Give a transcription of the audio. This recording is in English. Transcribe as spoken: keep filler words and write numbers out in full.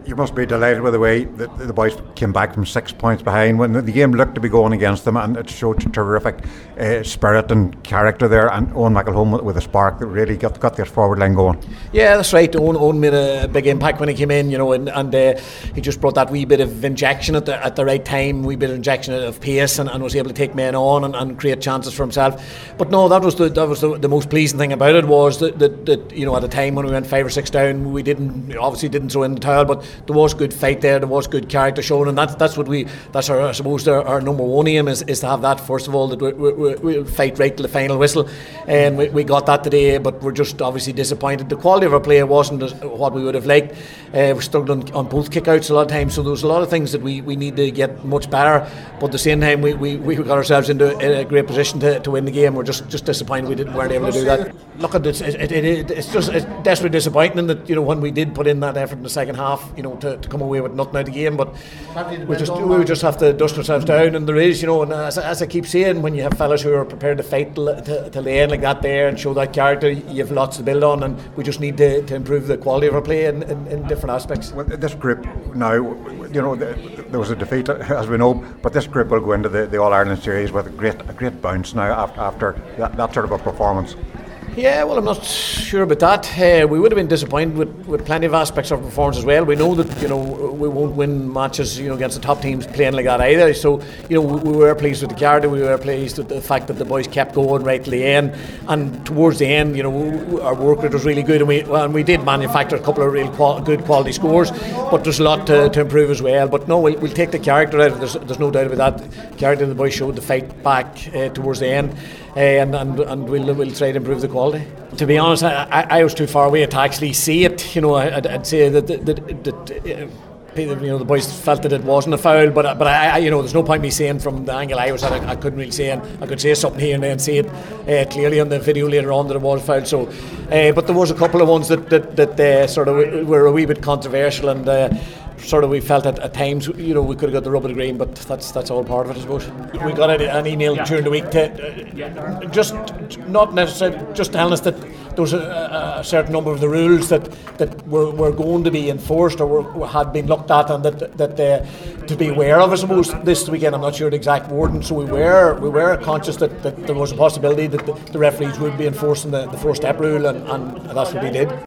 You must be delighted with the way that the boys came back from six points behind when the game looked to be going against them, and it showed terrific uh, spirit and character there, and Owen McElhone with a spark that really got, got their forward line going. Yeah, that's right. Owen, Owen made a big impact when he came in, you know, and, and uh, he just brought that wee bit of injection at the, at the right time, wee bit of injection of pace, and, and was able to take men on and, and create chances for himself. But no, that was the that was the, the most pleasing thing about it, was that, that, that you know, at a time when we went five or six down, we didn't obviously didn't throw in the towel, but there was good fight there, there was good character shown, and that's that's what we that's our I suppose our, our number one aim is, is to have that first of all, that we, we, we'll fight right to the final whistle, and we, we got that today. But we're just obviously disappointed. The quality of our play wasn't as, what we would have liked. Uh, we struggled on, on both kickouts a lot of times, so there was a lot of things that we, we need to get much better. But at the same time, we, we, we got ourselves into a great position to, to win the game. We're just, just disappointed we didn't weren't able to do that. Look, at it, it, it, it, it's just it's desperately disappointing that, you know, when we did put in that effort in the second half, you know, to, to come away with nothing out of the game. But we just we just have to dust ourselves down, and there is, you know, and as, as I keep saying, when you have fellas who are prepared to fight till, till, till the end like that there and show that character, you have lots to build on, and we just need to, to improve the quality of our play in, in, in different aspects. Well, this group now, you know, there was a defeat as we know, but this group will go into the, the All Ireland series with a great a great bounce now after, after that, that sort of a performance. Yeah, well, I'm not sure about that. Uh, we would have been disappointed with, with plenty of aspects of our performance as well. We know that, you know, we won't win matches, you know, against the top teams playing like that either. So, you know, we, we were pleased with the character. We were pleased with the fact that the boys kept going right to the end. And towards the end, you know, we, our work rate was really good, and we well, and we did manufacture a couple of real qual- good quality scores. But there's a lot to, to improve as well. But no, we'll, we'll take the character out of it. There's, there's no doubt about that. The character the boys showed the fight back uh, towards the end. Uh, and, and and we'll we'll try to improve the quality. To be honest, I, I, I was too far away to actually see it. You know, I'd, I'd say that that, that, that uh, you know, the boys felt that it wasn't a foul, but but I, I you know, there's no point me saying from the angle I was at, I, I couldn't really say, and I could say something here and then see it uh, clearly on the video later on that it was a foul. So, uh, but there was a couple of ones that that, that uh, sort of were a wee bit controversial, and. Uh, Sort of, we felt at, at times, you know, we could have got the rub of the green, but that's that's all part of it, I suppose. We got an email during the week to uh, just not necessarily just telling us that there was a, a certain number of the rules that that were, were going to be enforced or were, had been looked at, and that that uh, to be aware of, I suppose. This weekend, I'm not sure the exact wording, so we were we were conscious that, that there was a possibility that the, the referees would be enforcing the, the four-step rule, and, and that's what we did.